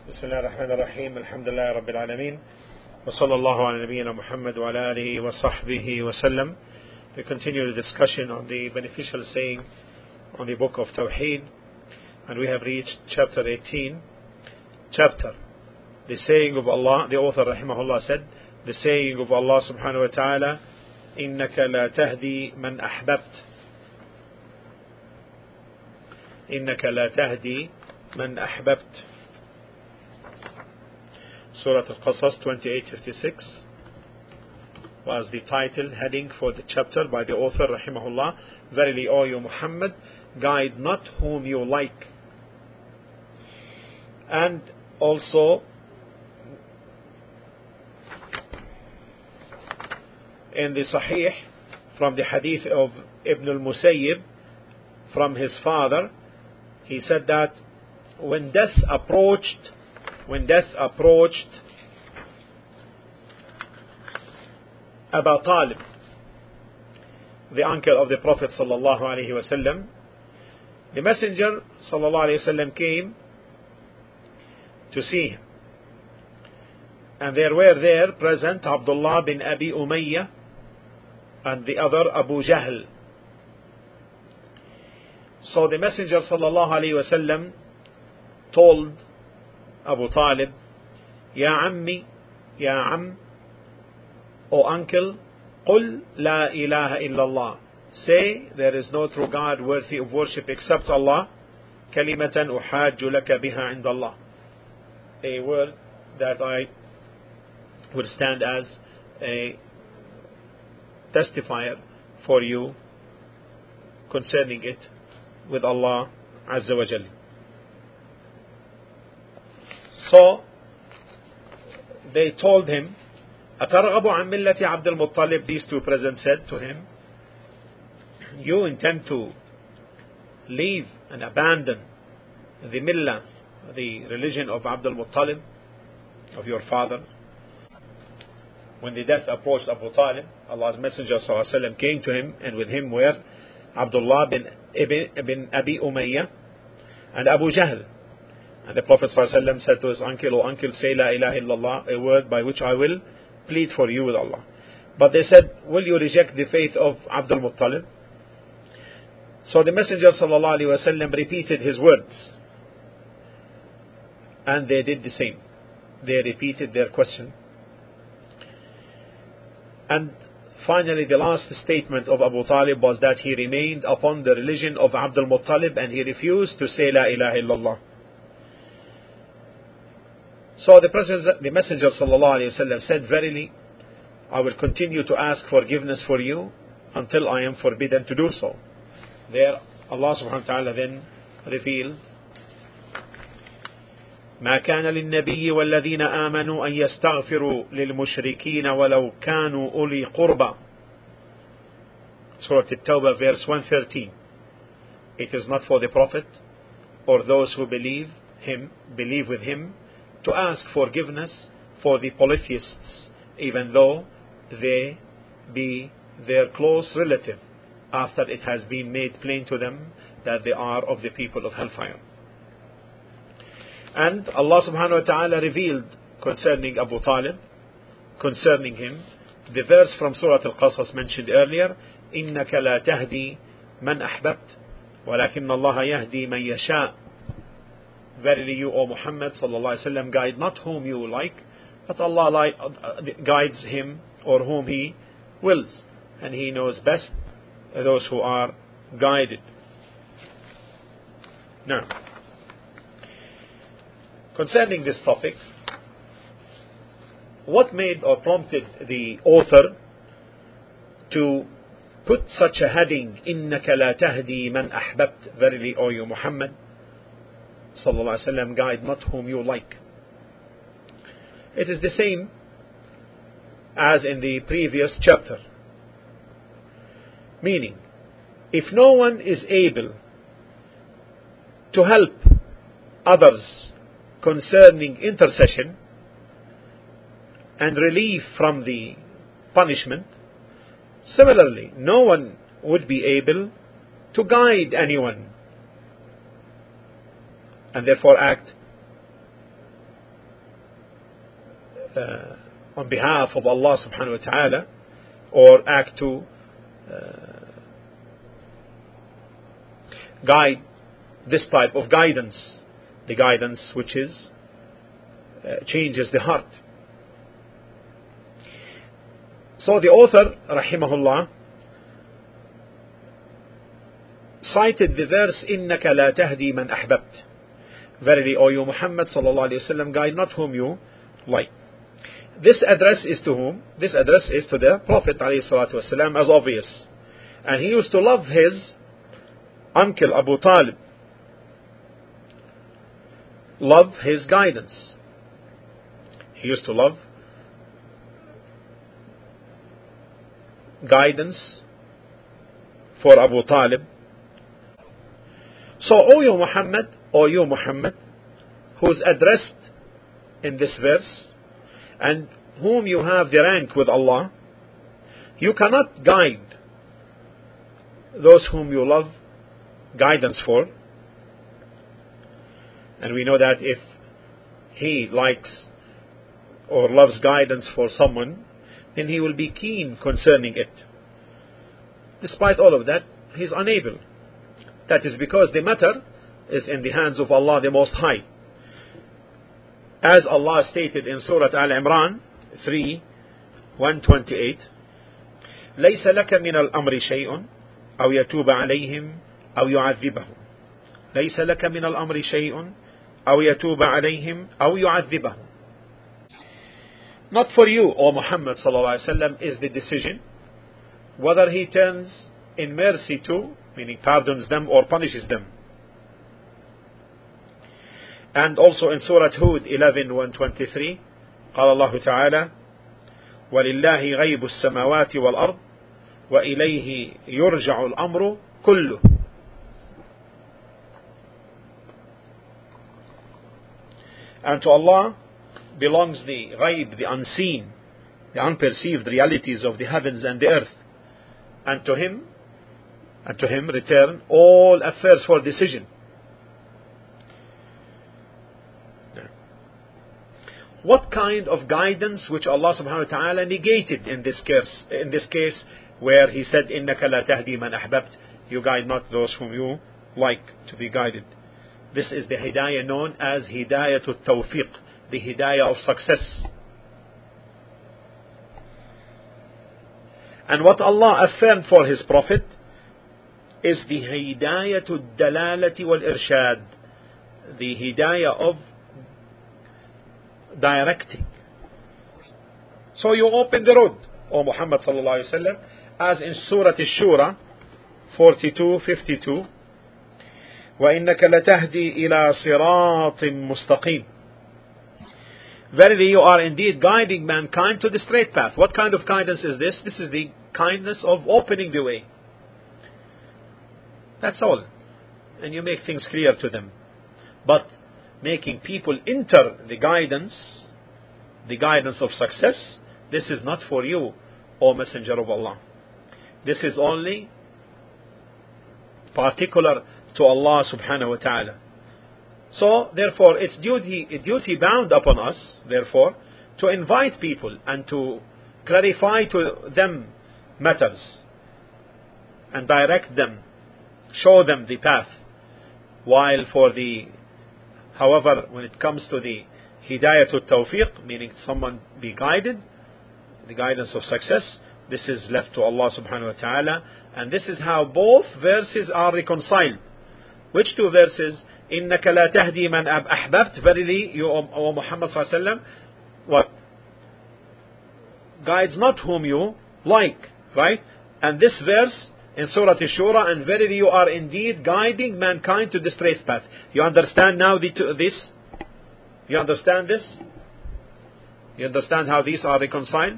بسم الله الرحمن الرحيم الحمد لله رب العالمين وصلى الله على نبينا محمد وعلى آله وصحبه وسلم. We continue the discussion on the beneficial saying on the book of Tawheed, and we have reached chapter 18. The saying of Allah, the author rahimahullah said, the saying of Allah subhanahu wa ta'ala, إِنَّكَ لَا تَهْدِي مَنْ أَحْبَبْتَ إِنَّكَ لَا تَهْدِي مَنْ أَحْبَبْتَ. Surah Al-Qasas 28:56 was the title heading for the chapter by the author rahimahullah. Verily, O you Muhammad, guide not whom you like. And also in the Sahih, from the hadith of Ibn al-Musayyib from his father, he said that when death approached Abu Talib, the uncle of the Prophet sallallahu alaihi wasallam, the Messenger sallallahu alaihi wasallam came to see him, and there were there present Abdullah bin Abi Umayyah and the other Abu Jahl. So the Messenger sallallahu alaihi wasallam told Abu Talib, Ya Ammi, Ya Am, O uncle, Qul la ilaha illallah. Say, there is no true God worthy of worship except Allah. Kalimatan uhajju laka biha indallah. A word that I would stand as a testifier for you concerning it with Allah Azza wa Jalla. So they told him, أَتَرْغَبُ عَنْ مِلَّةِ عَبْدِ الْمُطَّلِبِ. These two present said to him, you intend to leave and abandon the millah, the religion of Abdul Muttalib, of your father. When the death approached Abu Talib, Allah's Messenger ﷺ came to him, and with him were Abdullah bin Abi Umayyah and Abu Jahl. And the Prophet ﷺ said to his uncle, O uncle, say La ilaha illallah, a word by which I will plead for you with Allah. But they said, will you reject the faith of Abdul Muttalib? So the Messenger ﷺ repeated his words, and they did the same. They repeated their question. And finally the last statement of Abu Talib was that he remained upon the religion of Abdul Muttalib, and he refused to say La ilaha illallah. So the Messenger ﷺ said, verily, I will continue to ask forgiveness for you until I am forbidden to do so. There Allah subhanahu wa ta'ala then revealed, ما كان للنبي والذين آمنوا أن يستغفروا للمشركين ولو كانوا أولي قربى. Surah At-Tawbah verse 113. It is not for the Prophet or those who believe with him to ask forgiveness for the polytheists, even though they be their close relative, after it has been made plain to them that they are of the people of hellfire. And Allah subhanahu wa ta'ala revealed concerning Abu Talib, concerning him, the verse from Surah Al-Qasas mentioned earlier, إِنَّكَ لَا تَهْدِي مَنْ أَحْبَبْتَ وَلَكِنَّ اللَّهَ يَهْدِي مَنْ يَشَاءُ. Verily, you, O Muhammad sallallahu alaihi wasallam, guide not whom you like, but Allah guides him or whom He wills, and He knows best those who are guided. Now, concerning this topic, what made or prompted the author to put such a heading, إِنَّكَ لَا تَهْدِي مَنْ أَحْبَبْتَ. Verily, O you Muhammad sallallahu alaihi wasallam, guide not whom you like. It is the same as in the previous chapter, meaning, if no one is able to help others concerning intercession and relief from the punishment, similarly no one would be able to guide anyone and therefore act on behalf of Allah subhanahu wa ta'ala, or act to guide this type of guidance, the guidance which is changes the heart. So the author, rahimahullah, cited the verse, إِنَّكَ لَا تَهْدِي مَنْ أَحْبَبْتَ. Verily, O you Muhammad sallallahu alayhi wa sallam, guide not whom you like. This address is to whom? This address is to the Prophet alayhi salatu wasalam, as obvious. And he used to love his uncle Abu Talib, love his guidance. He used to love guidance for Abu Talib. So, O you Muhammad, who is addressed in this verse, and whom you have the rank with Allah, you cannot guide those whom you love guidance for. And we know that if he likes or loves guidance for someone, then he will be keen concerning it. Despite all of that, he is unable. That is because the matter is in the hands of Allah the Most High. As Allah stated in Surah Al-Imran 3:128, لَيْسَ لَكَ مِنَ الْأَمْرِ شَيْءٌ أَوْ يَتُوبَ عَلَيْهِمْ أَوْ يُعَذِّبَهُمْ. لَيْسَ لَكَ مِنَ الْأَمْرِ شَيْءٌ أَوْ يَتُوبَ عَلَيْهِمْ أَوْ يُعَذِّبَهُمْ. Not for you, O Muhammad sallallahu alaihi wasallam, is the decision whether he turns in mercy to, meaning pardons them, or punishes them. And also in Surah Hud 11:123, قال الله تعالى: وَلِلَّهِ غَيْبُ السَّمَاوَاتِ وَالْأَرْضِ وَإِلَيْهِ يُرْجَعُ الْأَمْرُ كُلُّهُ. And to Allah belongs the ghaib, the unseen, the unperceived realities of the heavens and the earth. And to Him return all affairs for decision. What kind of guidance which Allah subhanahu wa ta'ala negated in this case where He said, إِنَّكَ لَا تَهْدِي مَنْ أَحْبَبْتَ, you guide not those whom you like to be guided. This is the hidayah known as Hidayatul Tawfiq, the hidayah of success. And what Allah affirmed for His Prophet is the Hidayatul Dalalati wal Irshad, the hidayah of directing. So you open the road, O Muhammad sallallahu alaihi wasallam, as in Surah Ash-Shura 42:52, وَإِنَّكَ لَتَهْدِي إِلَى صِرَاطٍ مُسْتَقِيمٍ. Verily you are indeed guiding mankind to the straight path. What kind of guidance is this? This is the kindness of opening the way. That's all. And you make things clear to them. But making people enter the guidance of success, this is not for you, O Messenger of Allah. This is only particular to Allah subhanahu wa ta'ala. So therefore it's duty bound upon us, therefore, to invite people and to clarify to them matters and direct them, show them the path. While however, when it comes to the Hidayatul Tawfiq, meaning someone be guided, the guidance of success, this is left to Allah subhanahu wa ta'ala. And this is how both verses are reconciled. Which two verses? إِنَّكَ لَا تَهْدِي مَنْ أَحْبَبْتَ. Verily, you, O Muhammad sallallahu alaihi wasallam, what? Guides not whom you like, right? And this verse in Surah Ash-Shura, and verily you are indeed guiding mankind to the straight path. You understand now this? You understand this? You understand how these are reconciled?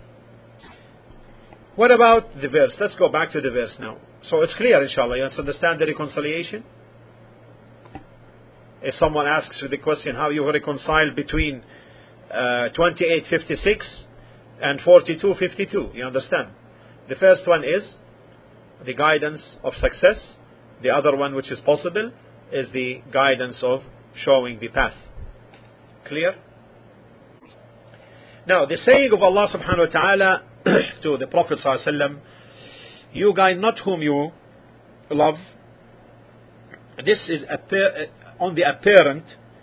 What about the verse? Let's go back to the verse now. So it's clear, inshallah. You understand the reconciliation? If someone asks you the question how you reconcile between 28:56 and 42:52, you understand? The first one is the guidance of success. The other one, which is possible, is the guidance of showing the path. Clear? Now, the saying of Allah subhanahu wa ta'ala to the Prophet sallallahu alaihi wasallam, you guide not whom you love. This is on the apparent,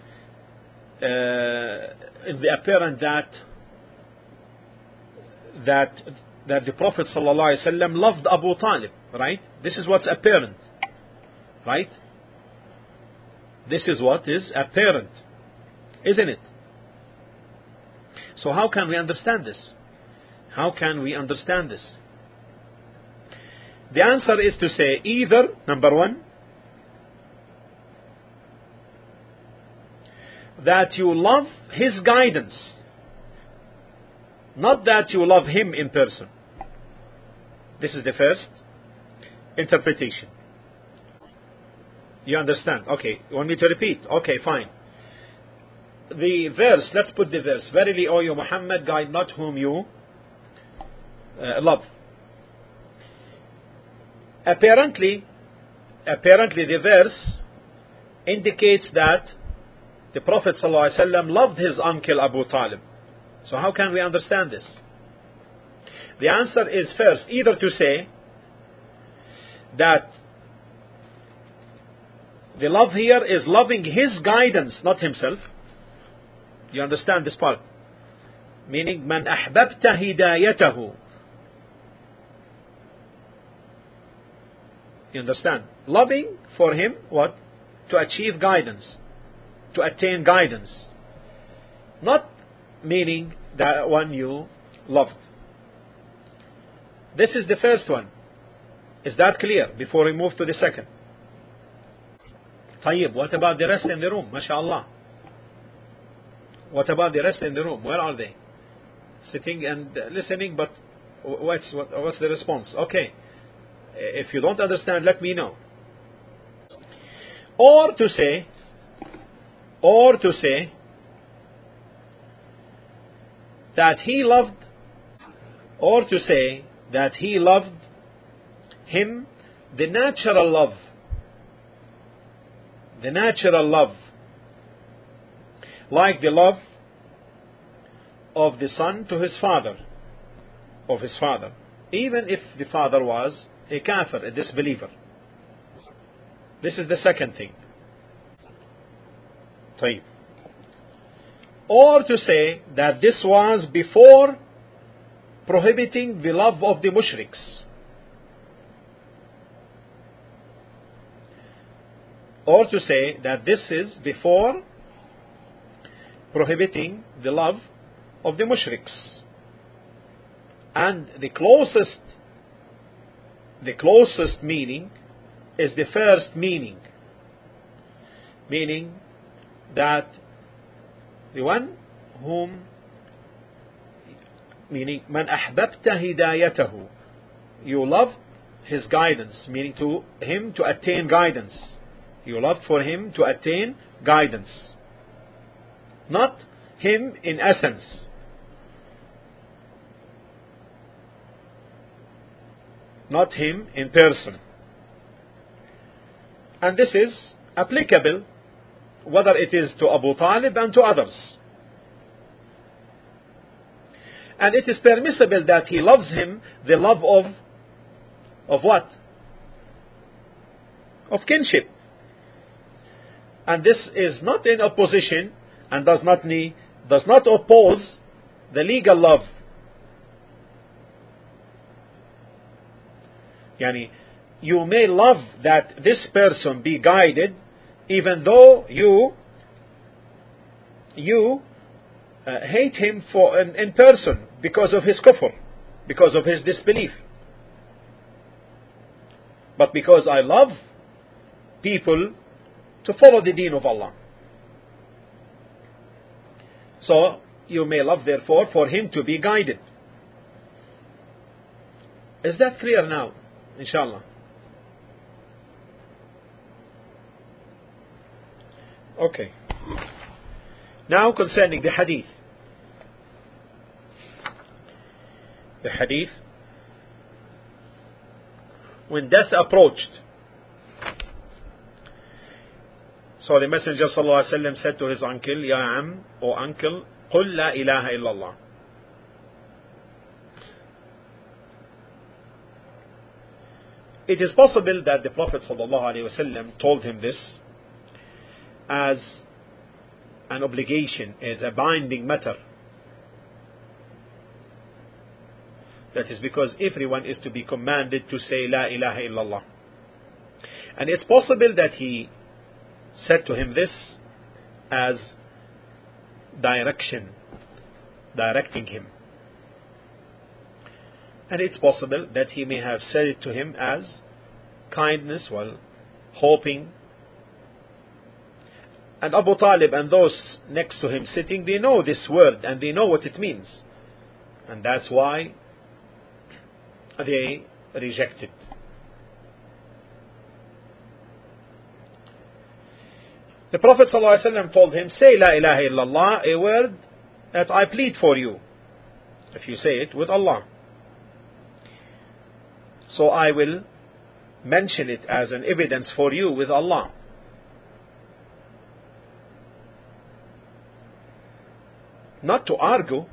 that the Prophet sallallahu alaihi wasallam loved Abu Talib, right? This is what's apparent, right? This is what is apparent, isn't it? So how can we understand this? How can we understand this? The answer is to say either, number one, that you love his guidance, not that you love him in person. This is the first interpretation. You understand? Okay. You want me to repeat? Okay, fine. The verse, let's put the verse. Verily, O you Muhammad, guide not whom you love. Apparently the verse indicates that the Prophet ﷺ loved his uncle Abu Talib. So how can we understand this? The answer is first, either to say that the love here is loving his guidance, not himself. You understand this part? Meaning, man ahbabta hidayatahu. You understand? Loving for him, what? To achieve guidance. To attain guidance. Not meaning that one you loved. This is the first one. Is that clear? Before we move to the second. طيب, what about the rest in the room? MashaAllah. What about the rest in the room? Where are they? Sitting and listening, but what's the response? Okay. If you don't understand, let me know. Or to say that he loved him the natural love, like the love of the son to his father, even if the father was a kafir, a disbeliever. This is the second thing. طيب. Or to say that this was before prohibiting the love of the mushriks. Or to say that this is before prohibiting the love of the mushriks. And the closest meaning is the first meaning. Meaning that the one whom, meaning man ahbabta hidayatahu, you love his guidance, meaning to him to attain guidance. You love for him to attain guidance, not him in essence. Not him in person. And this is applicable whether it is to Abu Talib and to others. And it is permissible that he loves him the love of what? Of kinship. And this is not in opposition and does not oppose the legal love. Yani, you may love that this person be guided even though you hate him in person because of his kufr, because of his disbelief. But because I love people to follow the deen of Allah, so you may love therefore for him to be guided. Is that clear now? Inshallah. Okay. Now concerning the hadith. The hadith, when death approached, so the Messenger sallallahu alaihi wasallam said to his uncle, Ya Am, O uncle, قل لا إله إلا الله. it is possible that the Prophet ﷺ told him this as an obligation, as a binding matter. That is because everyone is to be commanded to say La ilaha illallah. And it's possible that he said to him this as directing him. And it's possible that he may have said it to him as kindness, while hoping. And Abu Talib and those next to him sitting, they know this word and they know what it means. And that's why they rejected. The Prophet ﷺ told him, say La ilaha illallah, a word that I plead for you, if you say it with Allah. So I will mention it as an evidence for you with Allah. Not to argue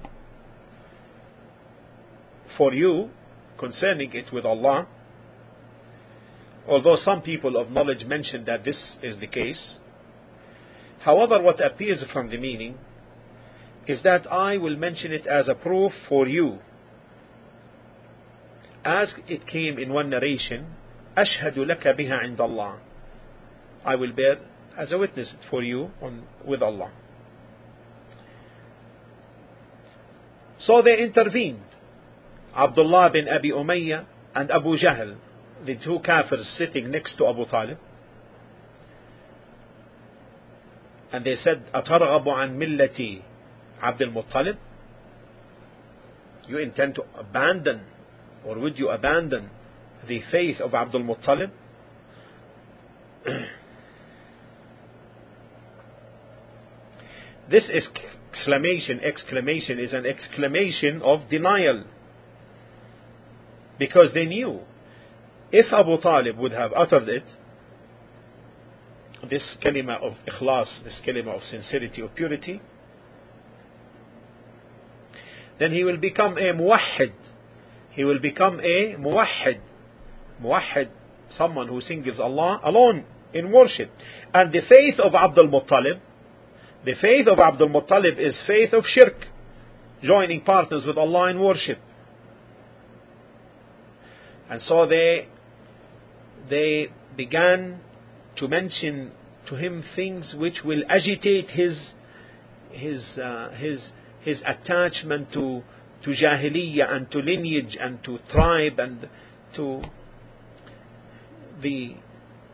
for you concerning it with Allah, although some people of knowledge mention that this is the case. However, what appears from the meaning is that I will mention it as a proof for you, as it came in one narration, أشهد لك بها عند الله, I will bear as a witness for you with Allah. So they intervened, Abdullah bin Abi Umayyah and Abu Jahl, the two kafirs sitting next to Abu Talib. And they said, أترغب عن ملة عبد المطلب? You intend to abandon, or would you abandon the faith of Abdul Muttalib? This exclamation is an exclamation of denial, because they knew if Abu Talib would have uttered it, this kalima of ikhlas, this kalima of sincerity or purity, then he will become a muwahhid. He will become a muwahhid. Muwahhid, someone who sings Allah alone in worship. And the faith of Abdul Muttalib, the faith of Abdul Muttalib is faith of shirk, joining partners with Allah in worship. And so they began to mention to him things which will agitate his attachment to Jahiliyyah and to lineage and to tribe and to the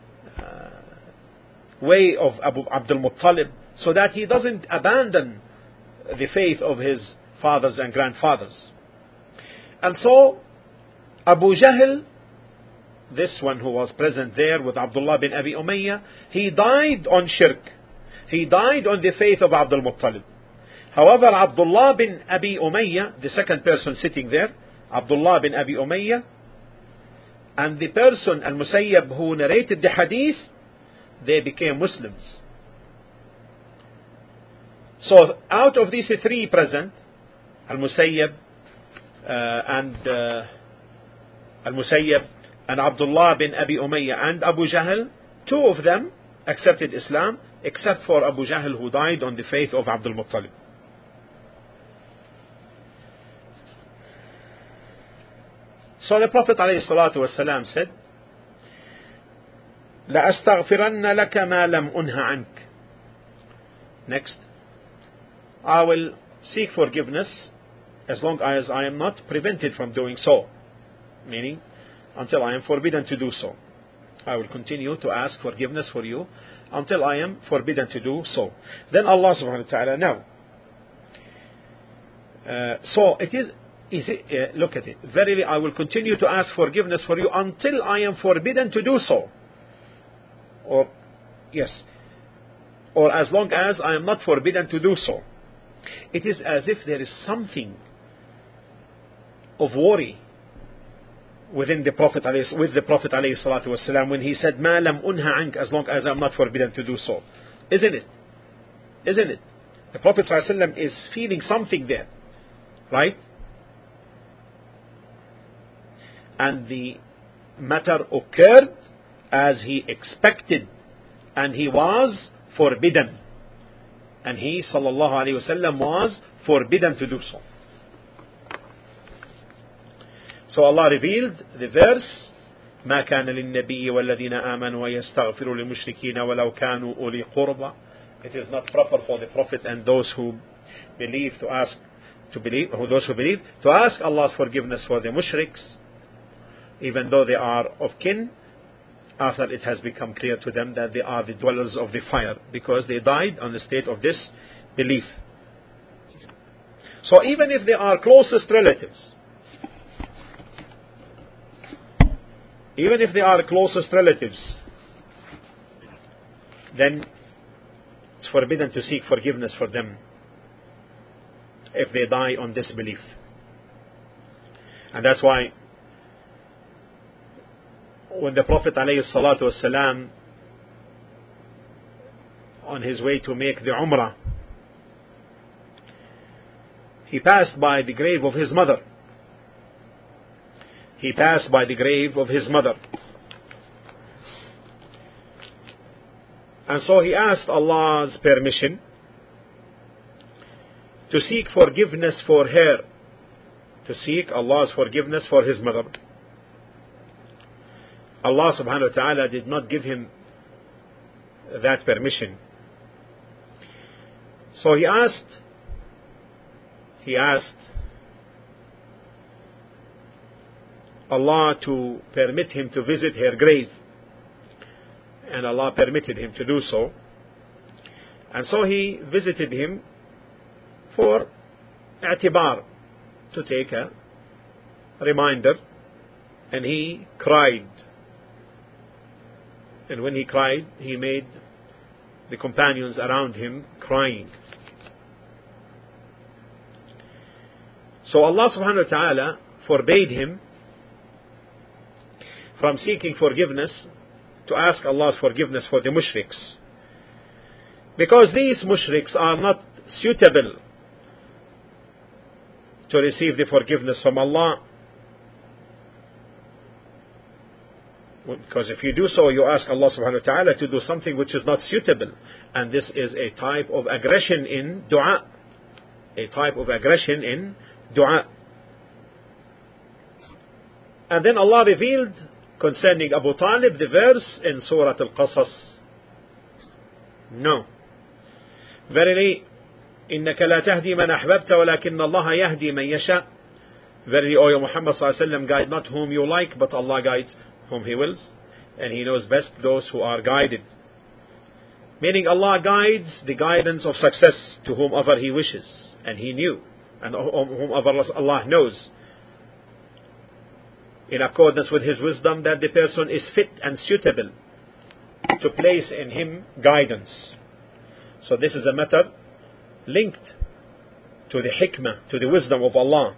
way of Abdul Muttalib, so that he doesn't abandon the faith of his fathers and grandfathers. And so Abu Jahl, this one who was present there with Abdullah bin Abi Umayyah, he died on shirk. He died on the faith of Abdul Muttalib. However, Abdullah bin Abi Umayyah, the second person sitting there, Abdullah bin Abi Umayyah, and the person, Al-Musayyab, who narrated the hadith, they became Muslims. So out of these three present, Al-Musayyab and Abdullah bin Abi Umayyah and Abu Jahl, two of them accepted Islam, except for Abu Jahl, who died on the faith of Abdul Muttalib. So the Prophet ﷺ said, لَأَسْتَغْفِرَنَّ لَكَ مَا لَمْ أُنْهَ عَنْكَ. Next, I will seek forgiveness as long as I am not prevented from doing so. Meaning, until I am forbidden to do so. I will continue to ask forgiveness for you until I am forbidden to do so. Then Allah subhanahu wa ta'ala, now, so it is, look at it. Verily, I will continue to ask forgiveness for you until I am forbidden to do so. Or, yes, or as long as I am not forbidden to do so. It is as if there is something of worry within the Prophet, with the Prophet ﷺ, when he said, "Ma lam unha ank," as long as I am not forbidden to do so. Isn't it? Isn't it? The Prophet ﷺ is feeling something there, right? And the matter occurred as he expected, and he was forbidden. And he, sallallahu alayhi wasallam, was forbidden to do so. So Allah revealed the verse, ما كان للنبي والذين آمنوا ويستغفروا للمشركين ولو كانوا أولي قربى. It is not proper for the Prophet and those who believe to ask Allah's forgiveness for the mushriks, even though they are of kin, after it has become clear to them that they are the dwellers of the fire, because they died on the state of this belief. So even if they are closest relatives, then it's forbidden to seek forgiveness for them if they die on this belief. And that's why when the Prophet ﷺ, on his way to make the Umrah, he passed by the grave of his mother. And so he asked Allah's permission to seek forgiveness for her, to seek Allah's forgiveness for his mother. Allah subhanahu wa ta'ala did not give him that permission. So he asked Allah to permit him to visit her grave, and Allah permitted him to do so. And so he visited him for i'tibar, to take a reminder, and he cried. And when he cried, he made the companions around him crying. So Allah subhanahu wa ta'ala forbade him from seeking forgiveness, to ask Allah's forgiveness for the mushriks, because these mushriks are not suitable to receive the forgiveness from Allah. Because if you do so, you ask Allah subhanahu wa ta'ala to do something which is not suitable, and this is a type of aggression in dua. And then Allah revealed concerning Abu Talib the verse in Surah Al-Qasas. No. Verily, إنك لا تهدي من أحببت ولكن الله يهدي من يشاء. Verily, O Muhammad sallallahu alaihi wasallam, guide not whom you like, but Allah guides whom He wills, and He knows best those who are guided. Meaning, Allah guides the guidance of success to whomever He wishes, and He knew, and whomever Allah knows, in accordance with His wisdom, that the person is fit and suitable to place in him guidance. So this is a matter linked to the hikmah, to the wisdom of Allah.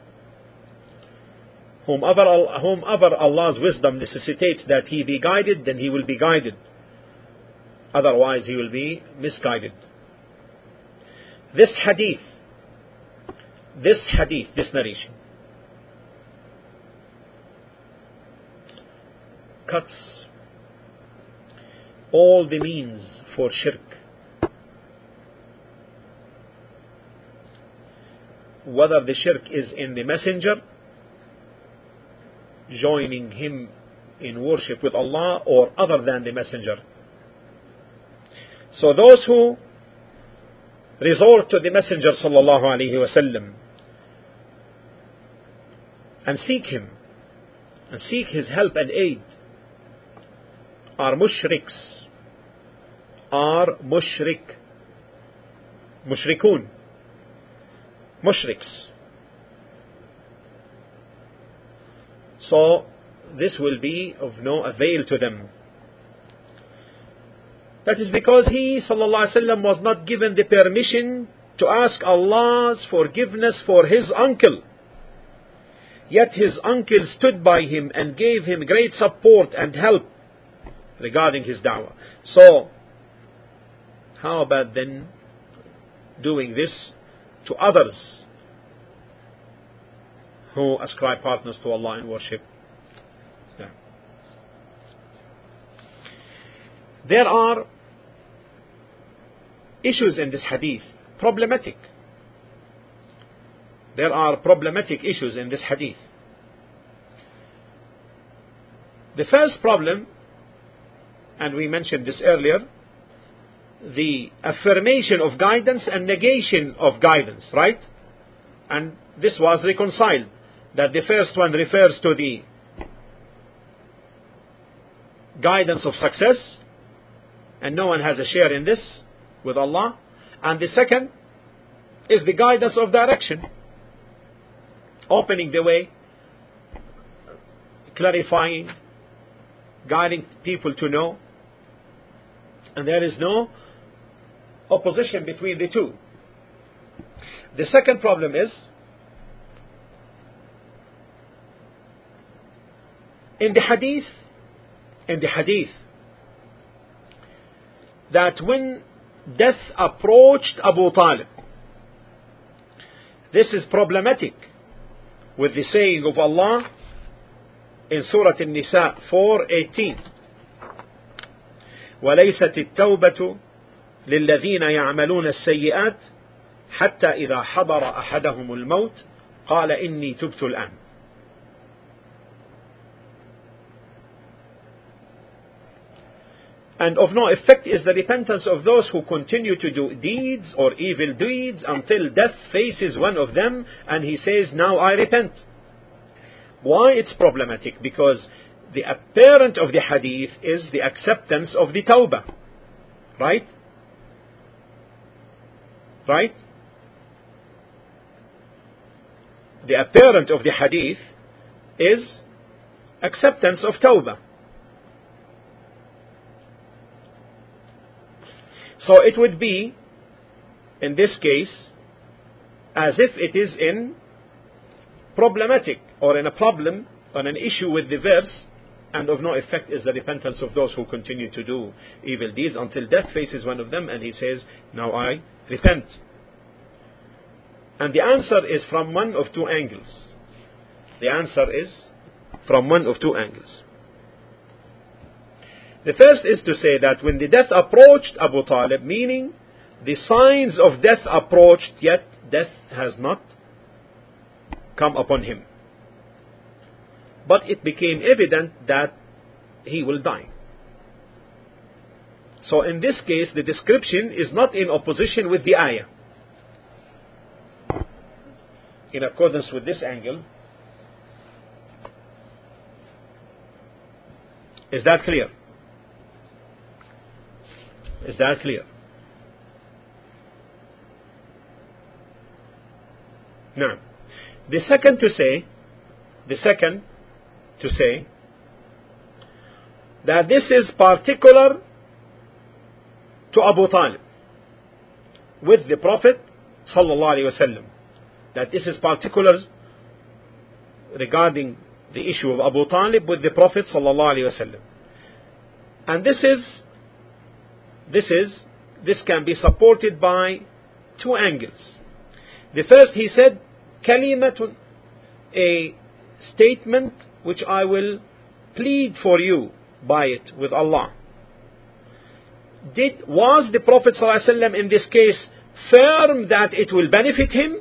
Whomever Allah's wisdom necessitates that he be guided, then he will be guided. Otherwise he will be misguided. This narration cuts all the means for shirk, whether the shirk is in the messenger, joining him in worship with Allah, or other than the messenger. So those who resort to the messenger sallallahu alaihi wasallam and seek him and seek his help and aid are mushrikun. So this will be of no avail to them. That is because he sallallahu alaihi wasallam was not given the permission to ask Allah's forgiveness for his uncle. Yet his uncle stood by him and gave him great support and help regarding his da'wah. So how about then doing this to others who ascribe partners to Allah in worship? Yeah. there are issues in this hadith, problematic. There are problematic issues in this hadith. The first problem, and we mentioned this earlier, the affirmation of guidance and negation of guidance, right? And this was reconciled, that the first one refers to the guidance of success, and no one has a share in this with Allah. And the second is the guidance of direction, opening the way, clarifying, guiding people to know. And there is no opposition between the two. The second problem is, in the hadith, that when death approached Abu Talib, this is problematic with the saying of Allah in Surah An-Nisa 4:18, وَلَيْسَتِ التَّوْبَةُ لِلَّذِينَ يَعْمَلُونَ السَّيِّئَاتِ حَتَّى إِذَا حَضَرَ أَحَدَهُمُ الْمَوْتِ قَالَ إِنِّي تُبْتُ الْآنَ. And of no effect is the repentance of those who continue to do deeds or evil deeds until death faces one of them and he says, now I repent. Why it's problematic? Because the apparent of the hadith is the acceptance of the tawbah. Right? Right? The apparent of the hadith is acceptance of tawbah. So it would be, in this case, as if it is in problematic or in a problem, on an issue with the verse, and of no effect is the repentance of those who continue to do evil deeds until death faces one of them and he says, now I repent. And the answer is from one of two angles. The answer is from one of two angles. The first is to say that when the death approached Abu Talib, meaning the signs of death approached, yet death has not come upon him. But it became evident that he will die. So in this case, the description is not in opposition with the ayah. In accordance with this angle. Is that clear? Is that clear? Now, the second to say that this is particular to Abu Talib with the Prophet sallallahu alaihi wasallam. That this is particular regarding the issue of Abu Talib with the Prophet sallallahu alaihi wasallam. And this can be supported by two angles. The first, he said, kalimatun, a statement which I will plead for you by it with Allah. Was the Prophet ﷺ in this case firm that it will benefit him?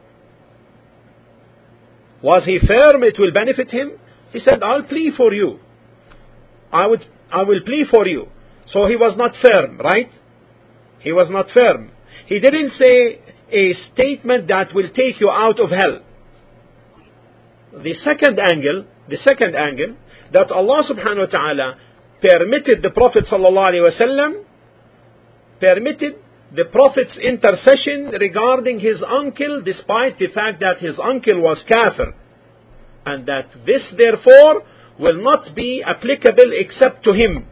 Was he firm it will benefit him? He said, I'll plead for you. I will plead for you. So he was not firm, right? He was not firm. He didn't say a statement that will take you out of hell. The second angle, that Allah subhanahu wa ta'ala permitted the Prophet sallallahu alaihi wasallam, permitted the Prophet's intercession regarding his uncle, despite the fact that his uncle was kafir, and that this therefore will not be applicable except to him,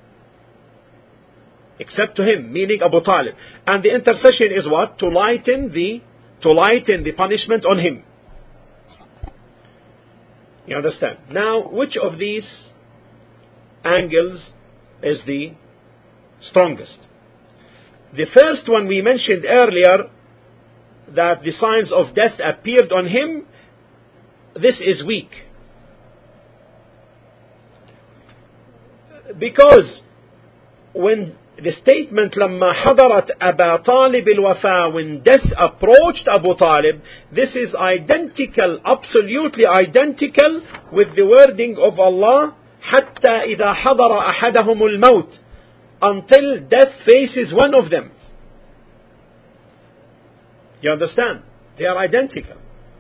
meaning Abu Talib. And the intercession is what? To lighten the punishment on him. You understand? Now, which of these angles is the strongest? The first one we mentioned earlier, that the signs of death appeared on him, this is weak. Because when the statement لما حضرت أبا طالب الوفاة, when death approached Abu Talib, this is identical, absolutely identical with the wording of Allah, حتى إذا حضر أحدهم الموت, until death faces one of them. You understand? They are identical.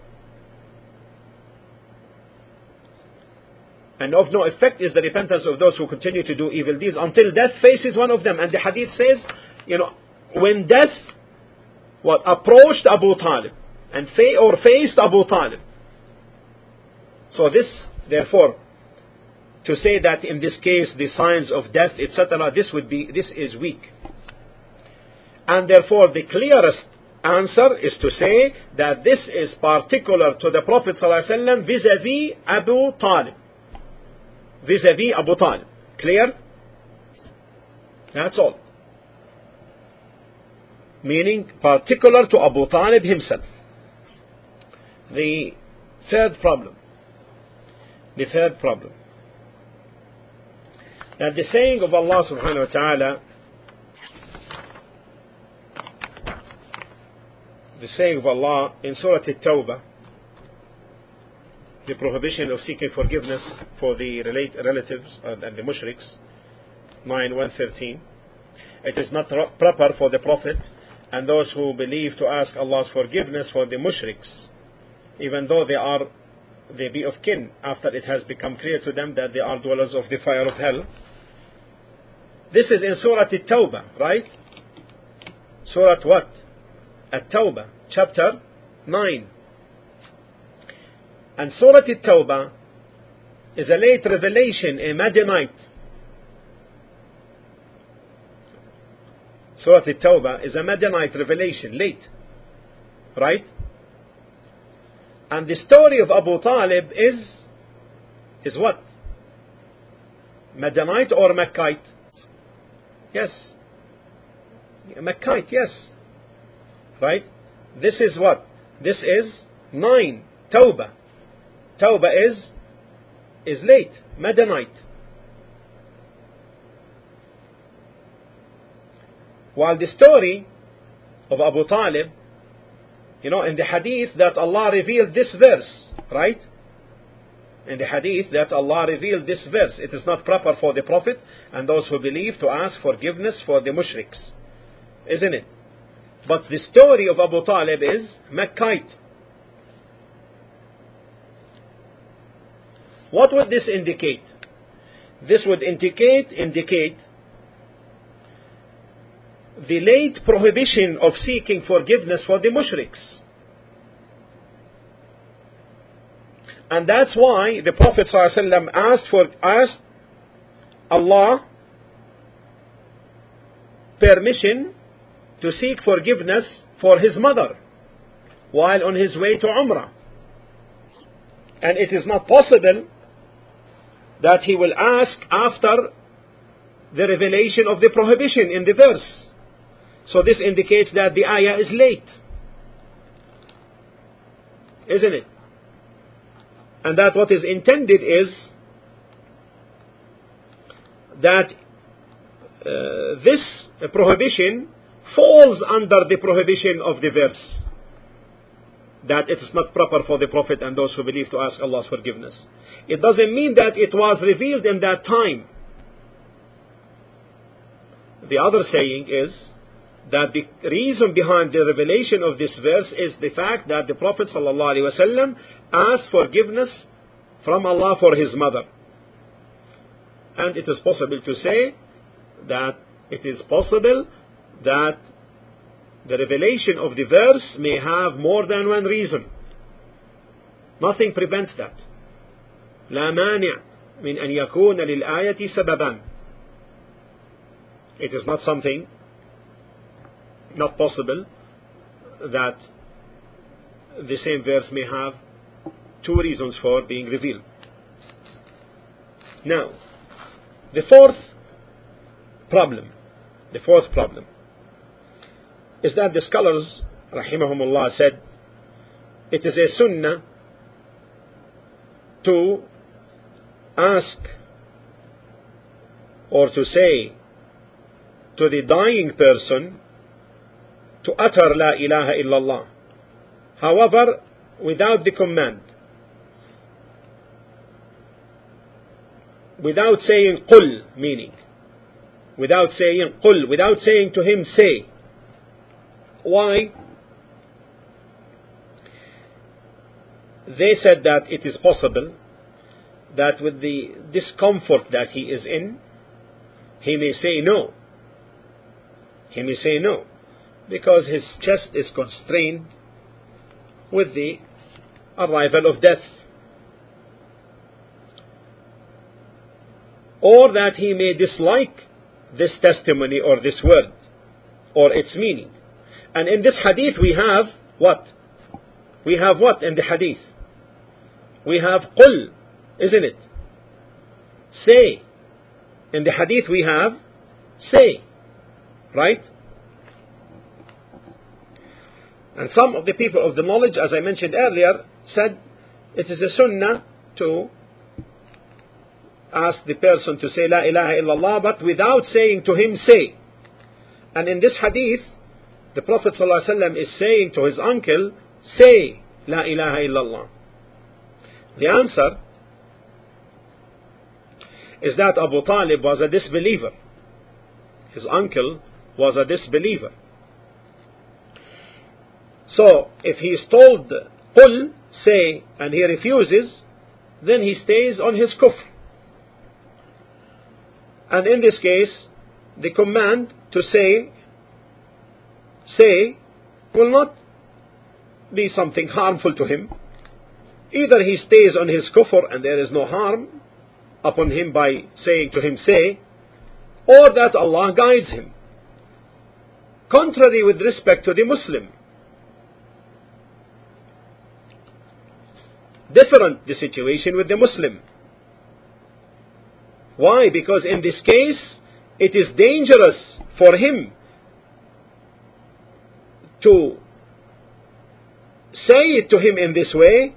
And of no effect is the repentance of those who continue to do evil deeds until death faces one of them. And the hadith says, when death approached Abu Talib and faced Abu Talib. So this, therefore, to say that in this case the signs of death, etc., this is weak. And therefore the clearest answer is to say that this is particular to the Prophet ﷺ vis-a-vis Abu Talib. Vis-a-vis Abu Talib. Clear? That's all. Meaning particular to Abu Talib himself. The third problem. That the saying of Allah subhanahu wa ta'ala, the saying of Allah in Surah At-Tawbah, the prohibition of seeking forgiveness for the relatives and the mushriks, 9:113. It is not proper for the Prophet and those who believe to ask Allah's forgiveness for the mushriks, even though they be of kin, after it has become clear to them that they are dwellers of the fire of hell. This is in Surah At-Tawbah, right? Surah what? At-Tawbah, chapter 9. And Surah At-Tawbah is a late revelation, a Madinite. Surah At-Tawbah is a Madinite revelation, late. Right? And the story of Abu Talib is what? Madinite or Makkite? Yes. Makkite, yes. Right? This is what? This is 9, Tawbah. Tawbah is late, Madinite. While the story of Abu Talib, in the hadith that Allah revealed this verse, right? In the hadith that Allah revealed this verse, it is not proper for the Prophet and those who believe to ask forgiveness for the mushriks, isn't it? But the story of Abu Talib is Makkite. What would this indicate? This would indicate the late prohibition of seeking forgiveness for the mushriks. And that's why the Prophet ﷺ asked Allah permission to seek forgiveness for his mother while on his way to Umrah. And it is not possible that he will ask after the revelation of the prohibition in the verse. So this indicates that the ayah is late, isn't it? And that what is intended is that this prohibition falls under the prohibition of the verse, that it is not proper for the Prophet and those who believe to ask Allah's forgiveness. It doesn't mean that it was revealed in that time. The other saying is that the reason behind the revelation of this verse is the fact that the Prophet ﷺ asked forgiveness from Allah for his mother. And it is possible to say that it is possible that the revelation of the verse may have more than one reason. Nothing prevents that. لا مانع من أن يكون للآية سببا. It is not something, not possible that the same verse may have two reasons for being revealed. Now, the fourth problem is that the scholars, rahimahumullah, said it is a sunnah to ask or to say to the dying person to utter La ilaha illallah. However, without the command, without saying qul, meaning without saying qul, without saying to him say. Why? They said that it is possible that with the discomfort that he is in, he may say no. He may say no, because his chest is constrained with the arrival of death. Or that he may dislike this testimony or this word or its meaning. And in this hadith we have what? We have what in the hadith? We have qul, isn't it? Say. In the hadith we have say. Right? And some of the people of the knowledge, as I mentioned earlier, said it is a sunnah to ask the person to say La ilaha illallah, but without saying to him say. And in this hadith, the Prophet ﷺ is saying to his uncle, say La ilaha illallah. The answer is that Abu Talib was a disbeliever. His uncle was a disbeliever. So, if he is told, qul, say, and he refuses, then he stays on his kufr. And in this case, the command to say, will not be something harmful to him. Either he stays on his kufr and there is no harm upon him by saying to him say, or that Allah guides him. Contrary with respect to the Muslim. Different the situation with the Muslim. Why? Because in this case, it is dangerous for him to say it to him in this way.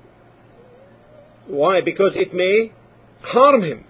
Why? Because it may harm him.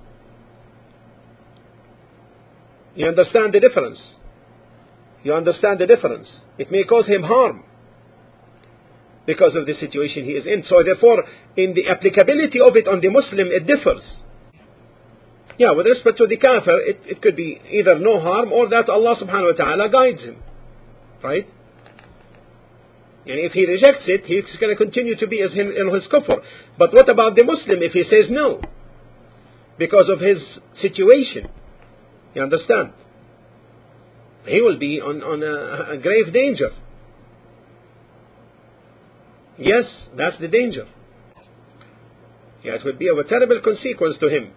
You understand the difference? You understand the difference? It may cause him harm because of the situation he is in. So therefore, in the applicability of it on the Muslim, it differs. Yeah, with respect to the kafir, it could be either no harm or that Allah subhanahu wa ta'ala guides him. Right? And if he rejects it, he's going to continue to be in his kufr. But what about the Muslim if he says no? Because of his situation. You understand? He will be on a grave danger. Yes, that's the danger. Yeah, it would be of a terrible consequence to him.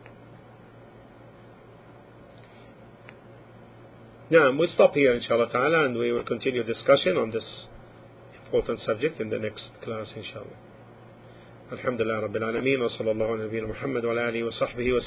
Now, we'll stop here inshallah ta'ala, and we will continue discussion on this important subject in the next class inshallah. Alhamdulillah Rabbil Alameen wa sallallahu ala nabiyyina Muhammad wa ala alihi wa sahbihi wa